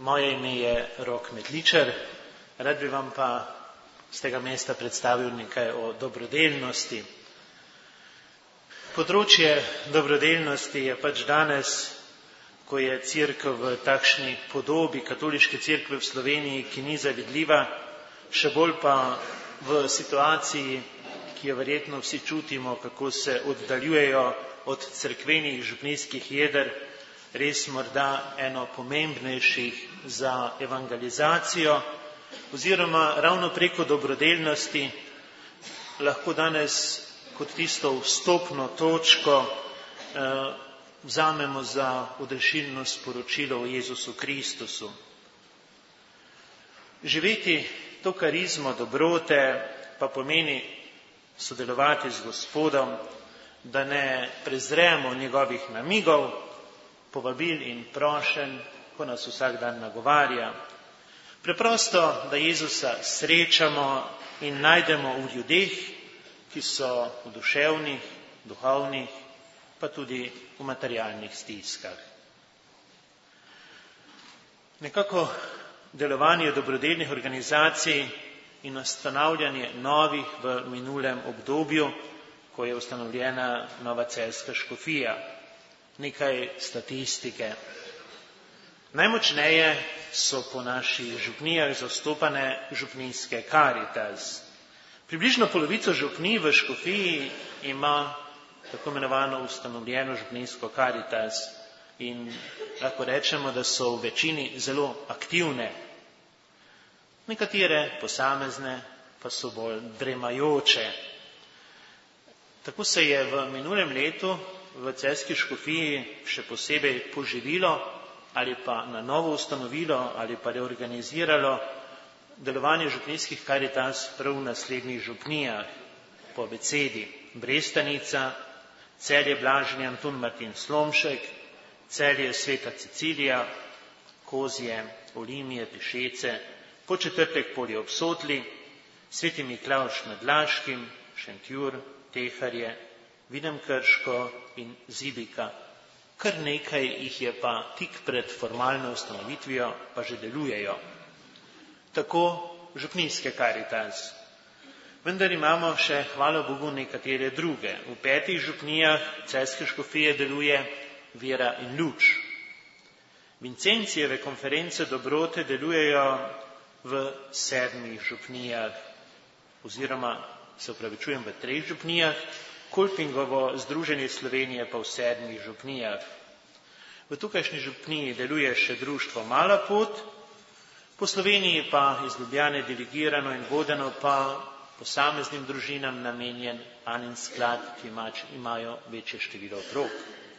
Moje ime je Rok Medličar, rad bi vam pa z tega mesta predstavil nekaj o dobrodelnosti. Področje dobrodelnosti je pač danes, ko je Cerkev v takšni podobi katoliške cerkve v Sloveniji, ki ni zavidljiva, še bolj pa v situaciji, ki jo verjetno vsi čutimo, kako se oddaljujejo od cerkvenih župnijskih jeder, res morda eno pomembnejših za evangelizacijo, oziroma ravno preko dobrodelnosti lahko danes kot tisto vstopno točko vzamemo za odrešilno sporočilo o Jezusu Kristusu. Živeti to karizmo dobrote pa pomeni sodelovati z Gospodom, da ne prezremo njegovih namigov, povabil in prošenj, ko nas vsak dan nagovarja. Preprosto, da Jezusa srečamo in najdemo v ljudeh, ki so v duševnih, duhovnih, pa tudi v materialnih stiskah. Nekako delovanje dobrodelnih organizacij in ustanavljanje novih v minulem obdobju, ko je ustanovljena nova celjska škofija. Nekaj statistike. Najmočneje so po naših župnijah zastopane župnijske Karitas. Približno polovico župnij v škofiji ima tako imenovano ustanovljeno župnijsko Karitas in lahko rečemo, da so v večini zelo aktivne. Nekatere posamezne pa so bolj dremajoče. Tako se je v minulem letu v celjski škofiji še posebej poživilo ali pa na novo ustanovilo ali pa reorganiziralo delovanje župnijskih Karitas prav v naslednjih župnijah po abecedi: Brestanica, Celje Blaženje Antun Martin Slomšek, Celje Sveta Cecilija, Kozje, Olimije, Pišece, Podčetrtek Polje ob Sotli, Sveti Miklavž nad Laškim, Šentjur, Teharje, Videm Krško in Zibika. Kar nekaj jih je pa tik pred formalno ustanovitvijo, pa že delujejo. Tako župnijske Karitas. Vendar imamo še, hvala Bogu, nekatere druge. V 5 župnijah celjske škofije deluje Vera in luč. Vincencijeve konference dobrote delujejo v 7 župnijah, oziroma se opravičujem, v 3 župnijah, Kolpingovo združenje Slovenije pa v 7 župnijah. V tukajšnji župniji deluje še društvo Mala pot, po Sloveniji pa iz Ljubljane delegirano in vodeno pa posameznim družinam namenjen Anin sklad, ki imajo večje število otrok.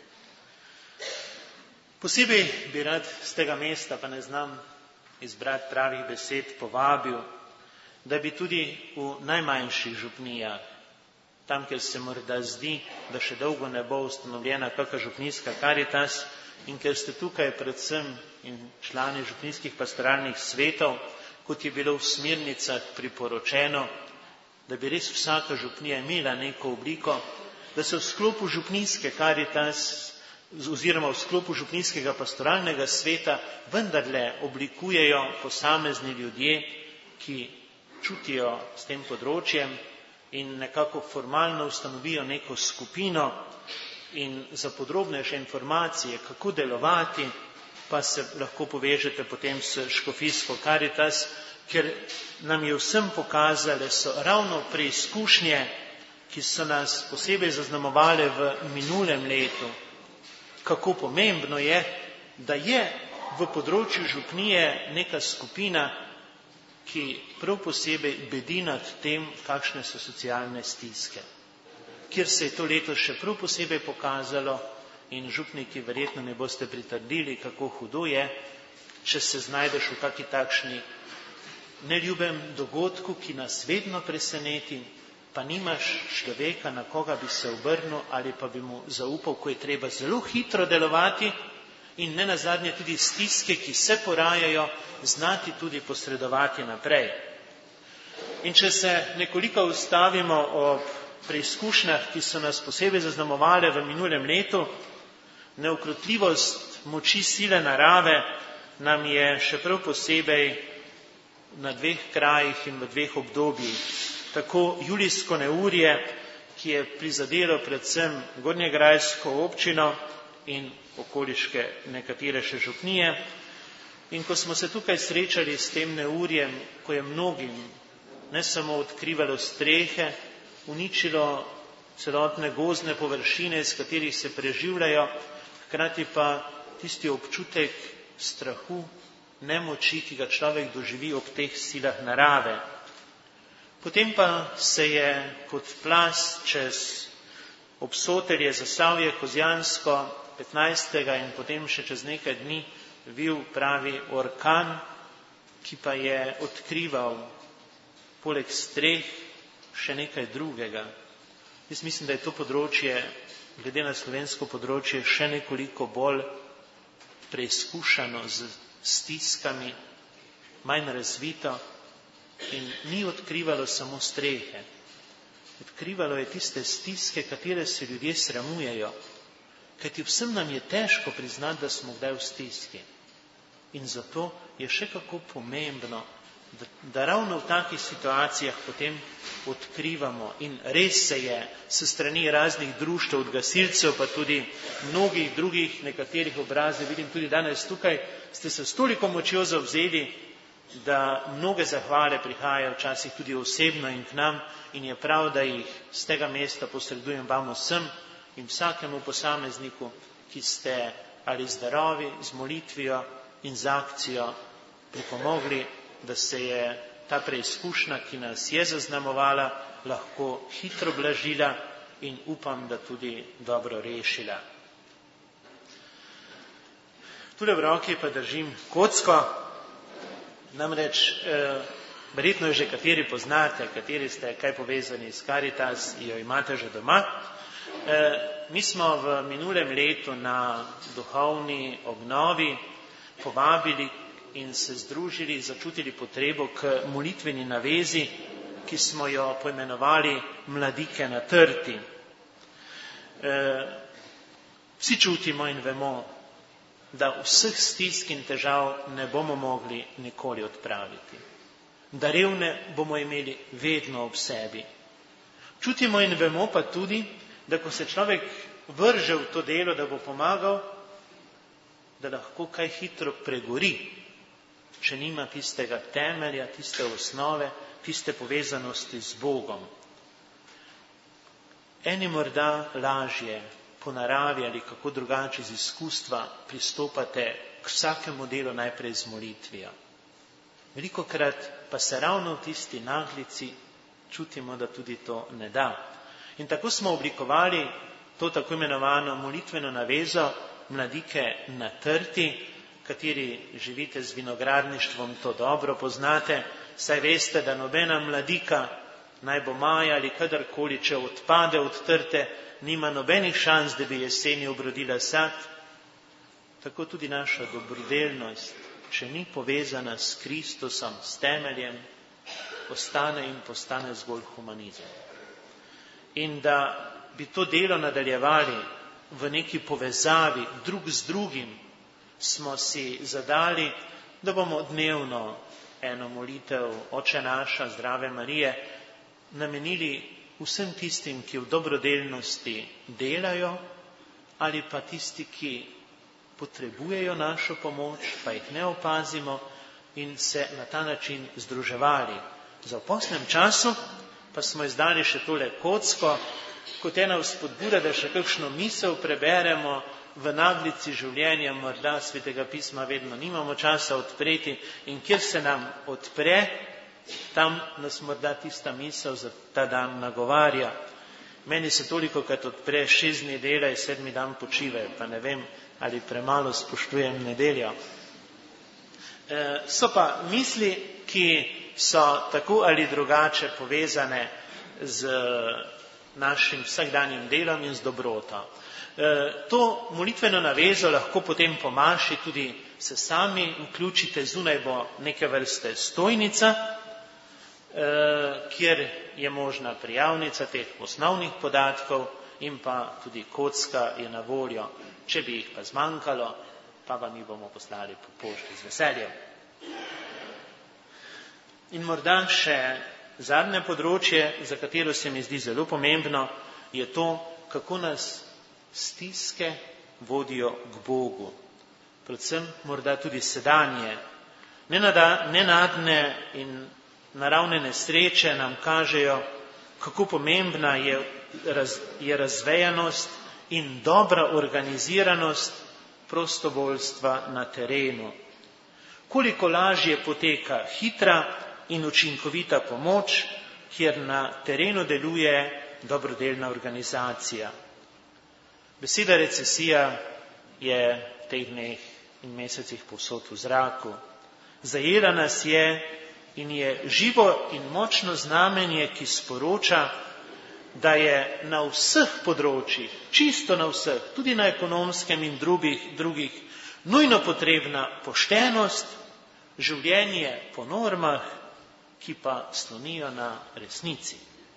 Posebej bi rad z tega mesta, pa ne znam izbrati pravih besed, povabil, da bi tudi v najmanjših župnijah, tam, kjer se morda zdi, da še dolgo ne bo ustanovljena kakšna župnijska Karitas in ker ste tukaj predvsem in člani župnijskih pastoralnih svetov, kot je bilo v smernicah priporočeno, da bi res vsaka župnija imela neko obliko, da se v sklopu župnijske Karitas oziroma v sklopu župnijskega pastoralnega sveta vendarle oblikujejo posamezni ljudje, ki čutijo s tem področjem in nekako formalno ustanovijo neko skupino in za podrobnejše informacije, kako delovati, pa se lahko povežete potem s škofijsko Karitas, ker nam je vsem pokazale so ravno preizkušnje, ki so nas posebej zaznamovale v minulem letu, kako pomembno je, da je v področju župnije neka skupina, ki prav posebej bedi nad tem, kakšne so socialne stiske. Kjer se je to leto še prav posebej pokazalo in župniki verjetno ne boste pritrdili, kako hudo je, če se znajdeš v kaki takšni neljubem dogodku, ki nas vedno preseneti, pa nimaš človeka, na koga bi se obrnil ali pa bi mu zaupal, ko je treba zelo hitro delovati in nenazadnje tudi stiske, ki se porajajo, znati tudi posredovati naprej. In če se nekoliko ustavimo ob preizkušnjah, ki so nas posebej zaznamovale v minulem letu, neukrotljivost moči sile narave nam je še prav posebej na dveh krajih in v dveh obdobjih, tako julijsko neurje, ki je prizadelo predvsem gornjegrajsko občino in okoliške nekatere še župnije. In ko smo se tukaj srečali s tem neurjem, ko je mnogim ne samo odkrivalo strehe, uničilo celotne gozdne površine, iz katerih se preživljajo, hkrati pa tisti občutek strahu, nemoči, ki ga človek doživi ob teh silah narave. Potem pa se je kot plaz čez Obsotelje, Zasavje, Kozjansko 15. in potem še čez nekaj dni vil pravi orkan, ki pa je odkrival poleg streh še nekaj drugega. Jaz mislim, da je to področje, glede na slovensko področje, še nekoliko bolj preizkušano z stiskami, manj razvito in ni odkrivalo samo strehe. Odkrivalo je tiste stiske, katere se ljudje sramujejo, kajti vsem nam je težko priznati, da smo kdaj v stiski. In zato je še kako pomembno, da ravno v takih situacijah potem odkrivamo in res se je s strani raznih društev, od gasilcev, pa tudi mnogih drugih nekaterih obrazov, vidim tudi danes tukaj, ste se s toliko močjo zavzeli, da mnoge zahvale prihajajo včasih tudi osebno in k nam in je prav, da jih z tega mesta posredujem vam vsem in vsakemu posamezniku, ki ste ali z darovi, z molitvijo in z akcijo pripomogli, da se je ta preizkušnja, ki nas je zaznamovala, lahko hitro blažila in upam, da tudi dobro rešila. Tule v roki pa držim kocko, namreč verjetno jo že kateri poznate, kateri ste kaj povezani s Karitas, jo imate že doma. Mi smo v minulem letu na duhovni obnovi povabili in se združili, začutili potrebo k molitveni navezi, ki smo jo poimenovali Mladike na trti. Vsi čutimo in vemo, da vseh stisk in težav ne bomo mogli nikoli odpraviti. Da revne bomo imeli vedno ob sebi. Čutimo in vemo pa tudi, da ko se človek vrže v to delo, da bo pomagal, da lahko kaj hitro pregori, če nima tistega temelja, tiste osnove, tiste povezanosti z Bogom. Eni morda lažje po naravi ali kako drugače iz izkustva pristopate k vsakemu delu najprej z molitvijo. Velikokrat pa se ravno v tisti naglici čutimo, da tudi to ne da. In tako smo oblikovali to tako imenovano molitveno navezo Mladike na trti, kateri živite z vinogradništvom, to dobro poznate, saj veste, da nobena mladika, naj bo maja ali kadarkoli, če odpade od trte, nima nobenih šans, da bi jeseni obrodila sad. Tako tudi naša dobrodelnost, če ni povezana s Kristusom, s temeljem, ostane in postane zgolj humanizem. In da bi to delo nadaljevali v neki povezavi drug z drugim, smo si zadali, da bomo dnevno eno molitev Oče naša, Zdrave Marije, namenili vsem tistim, ki v dobrodelnosti delajo, ali pa tisti, ki potrebujejo našo pomoč, pa jih ne opazimo in se na ta način združevali. Za v postnem času pa smo izdali še tole kocko, kot ena vzpodbuda, da še kakšno misel preberemo v naglici življenja, morda Svetega pisma vedno nimamo časa odpreti in kjer se nam odpre, tam nas morda tista misel za ta dan nagovarja. Meni se tolikokrat odpre 6 dni dela in 7 dan počivaj, pa ne vem, ali premalo spoštujem nedeljo. So pa misli, ki so tako ali drugače povezane z našim vsakdanjim delom in z dobroto. To molitveno navezo lahko potem po maši tudi se sami vključite, zunaj bo neke vrste stojnica, kjer je možna prijavnica teh osnovnih podatkov in pa tudi kocka je na voljo. Če bi jih pa zmanjkalo, pa vam jih bomo poslali po pošti z veseljem. In morda še zadnje področje, za katero se mi zdi zelo pomembno, je to, kako nas stiske vodijo k Bogu. Predvsem morda tudi sedanje. Nenadne in naravne nesreče nam kažejo, kako pomembna je razvejanost in dobra organiziranost prostovoljstva na terenu. Koliko lažje poteka hitra in učinkovita pomoč, kjer na terenu deluje dobrodelna organizacija. Beseda recesija je v teh dneh in mesecih povsod v zraku. Zajela nas je in je živo in močno znamenje, ki sporoča, da je na vseh področjih, čisto na vseh, tudi na ekonomskem in drugih, nujno potrebna poštenost, življenje po normah, ki pa slonijo na resnici.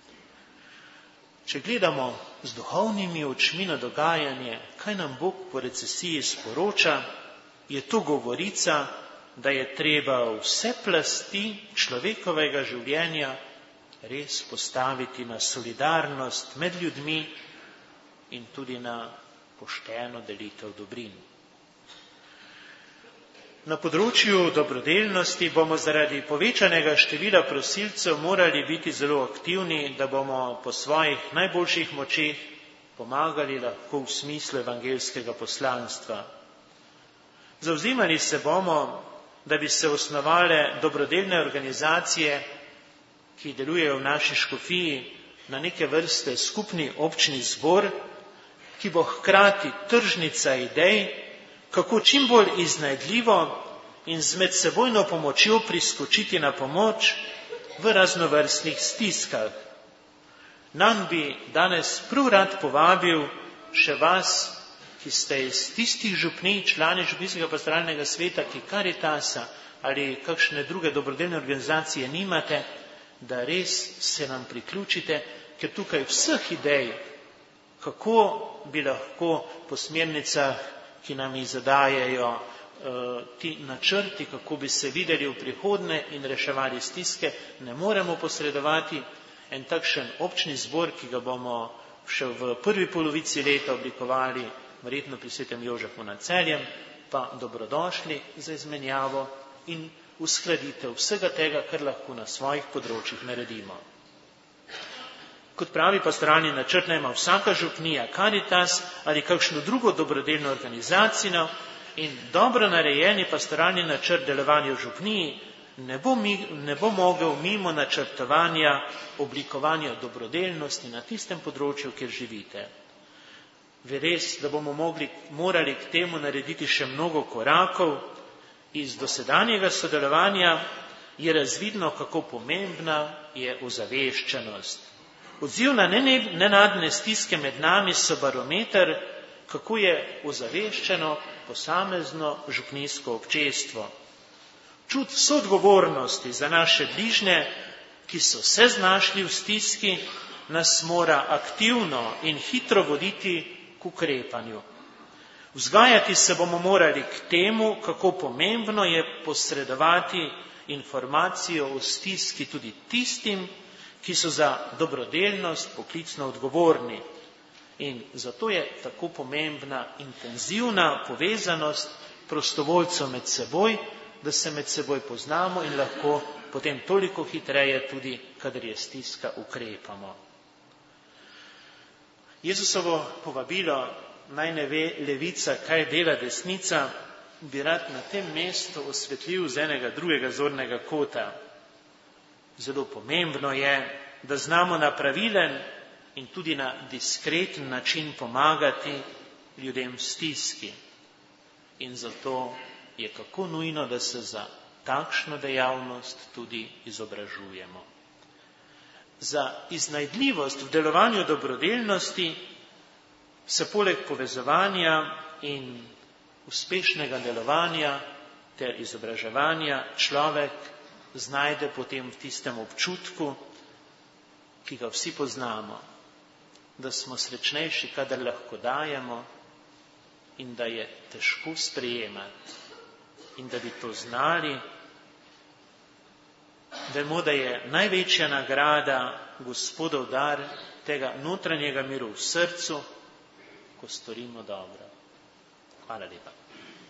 Če gledamo z duhovnimi očmi na dogajanje, kaj nam Bog po recesiji sporoča, je to govorica, da je treba vse plasti človekovega življenja res postaviti na solidarnost med ljudmi in tudi na pošteno delitev dobrin. Na področju dobrodelnosti bomo zaradi povečanega števila prosilcev morali biti zelo aktivni, da bomo po svojih najboljših močeh pomagali lahko v smislu evangeljskega poslanstva. Zavzemali se bomo, da bi se osnovale dobrodelne organizacije, ki delujejo v naši škofiji, na neke vrste skupni občni zbor, ki bo hkrati tržnica idej, kako čim bolj iznajdljivo in z medsebojno pomočjo priskočiti na pomoč v raznovrstnih stiskah. Nam bi danes prav rad povabil še vas, ki ste iz tistih župnij, člani župnijskega pastoralnega sveta, ki Karitasa ali kakšne druge dobrodelne organizacije nimate, da res se nam priključite, ker tukaj vseh idej, kako bi lahko po smernicah, ki nam jih zadajajo ti načrti, kako bi se videli v prihodnje in reševali stiske, ne moremo posredovati. En takšen občni zbor, ki ga bomo še v prvi polovici leta oblikovali, verjetno pri Svetem Jožefu nad Celjem, pa dobrodošli za izmenjavo in uskladitev vsega tega, kar lahko na svojih področjih naredimo. Kot pravi pastoralni načrt, naj ima vsaka župnija Karitas ali kakšno drugo dobrodelno organizacijo in dobro narejeni pastoralni načrt delovanja v župniji ne bo mogel mimo načrtovanja oblikovanja dobrodelnosti na tistem področju, kjer živite. Res, da bomo morali k temu narediti še mnogo korakov. Iz dosedanjega sodelovanja je razvidno, kako pomembna je ozaveščenost. Odziv na nenadne stiske med nami so barometer, kako je ozaveščeno posamezno župnijsko občestvo. Čut soodgovornosti za naše bližnje, ki so se znašli v stiski, nas mora aktivno in hitro voditi k ukrepanju. Vzgajati se bomo morali k temu, kako pomembno je posredovati informacijo o stiski tudi tistim, ki so za dobrodelnost poklicno odgovorni. In zato je tako pomembna intenzivna povezanost prostovoljcev med seboj, da se med seboj poznamo in lahko potem toliko hitreje tudi, kadar je stiska, ukrepamo. Jezusovo povabilo, naj ne ve levica, kaj dela desnica, bi rad na tem mestu osvetlil z enega drugega zornega kota. Zelo pomembno je, da znamo na pravilen in tudi na diskreten način pomagati ljudem v stiski. In zato je kako nujno, da se za takšno dejavnost tudi izobražujemo. Za iznajdljivost v delovanju dobrodelnosti se poleg povezovanja in uspešnega delovanja ter izobraževanja človek znajde potem v tistem občutku, ki ga vsi poznamo, da smo srečnejši, kadar lahko dajemo in da je težko sprejemati in da bi to znali, vemo, da je največja nagrada Gospodov dar tega notranjega miru v srcu, ko storimo dobro. Hvala lepa.